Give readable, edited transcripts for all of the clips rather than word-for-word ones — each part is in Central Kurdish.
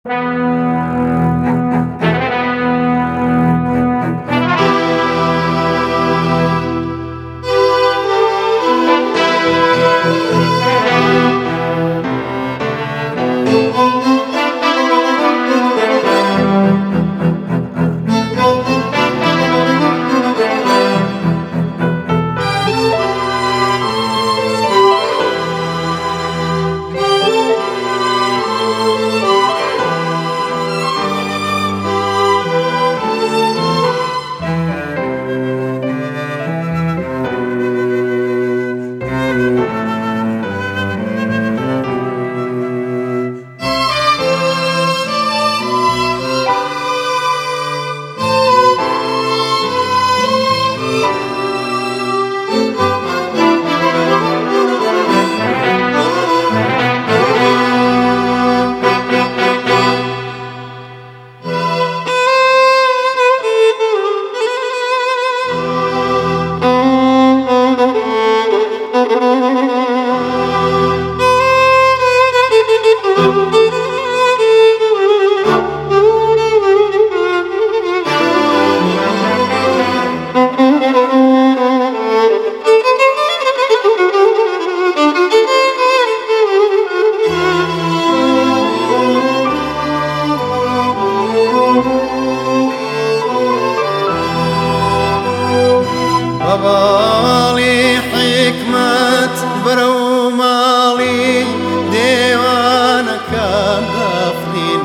بەڵی حکمت بەرە و ماڵی دێوانەکان دەفرین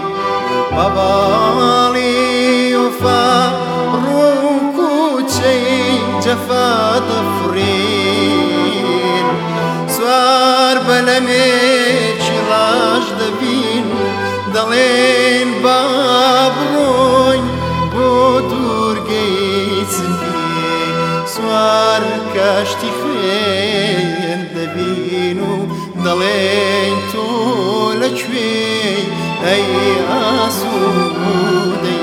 بەڵی وفا ڕوو کوچەی جەفا دەفرین سوار بەلەمێکی ڕاش دەبین دەڵێن با بڕۆین بۆ دوورگەی چنگی سوار کەشتی خوێن دەبین و دەڵێن تۆ لەکوێی ئەی ئاسوودەی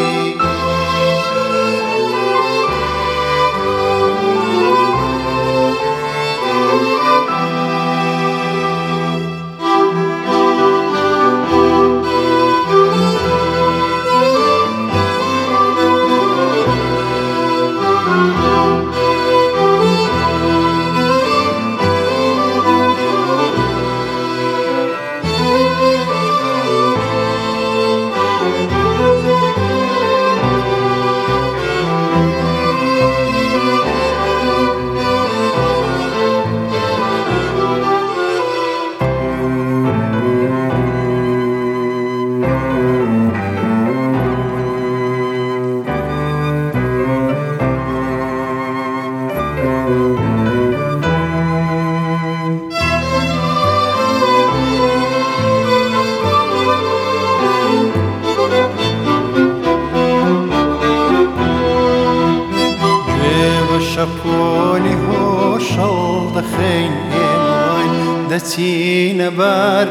شەپۆلی هۆشەڵ دەخەین ئێمەوان دەچینە بەر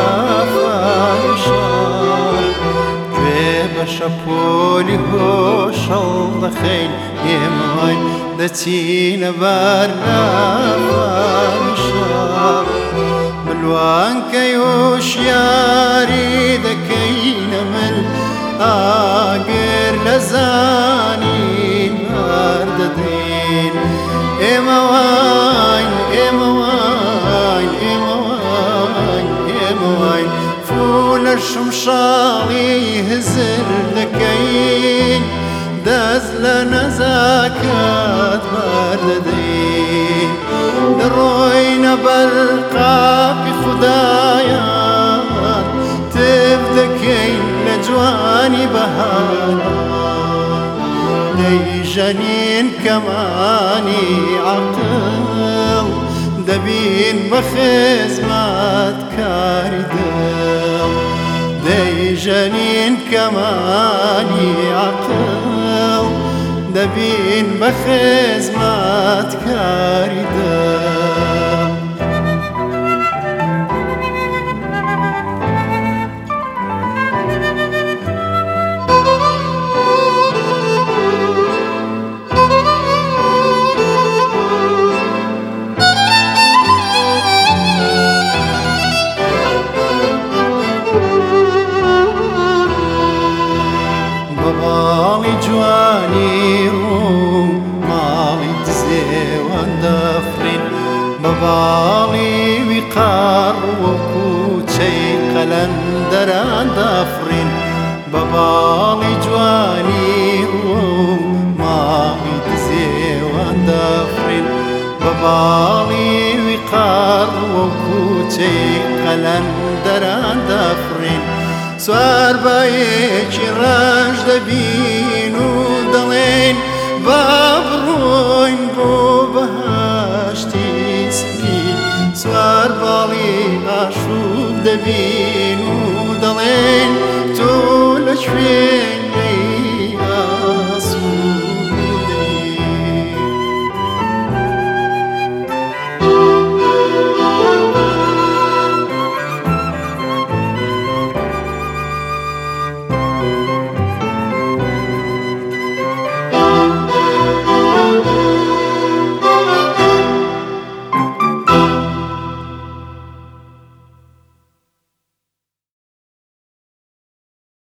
لافانی شار گوێ بە شەپۆلی هۆشەڵ دەخەین ئێمەوان دەچینە بەر لافانی شار ملوانکەی هۆشیاری دەکەینە مل ئاگر لە زانین بەردەدەین ئێمە واین ئێمە واین ئێمە واین ئێمە واین فوو لە شمشاڵی هزر دەکەین دەست لە نەزاکات بەردەدەین دەڕۆینە بەر قاپی خودایان تێب دەکەین لە جوانی بەهار دەیژەنین کەمانی عەقڵ دەبین بە خزمەت کاری دڵ دەیژەنین کەمانی عەقڵ دەبین بە خزمەت کاری دڵ باڵی ویقار وەکو چەی قەلەندەران دەفڕین بە باڵی جوانی ڕوە و ماڵی دزێوان دەفڕین بە باڵی ویقار وەکو چەی قەلەندەران دەفڕین سوار بەیەکی ڕەش دەبین و دەڵێن با بڕۆین بۆ بەهەشتی سپین سوار باڵی ئاشوب دەبین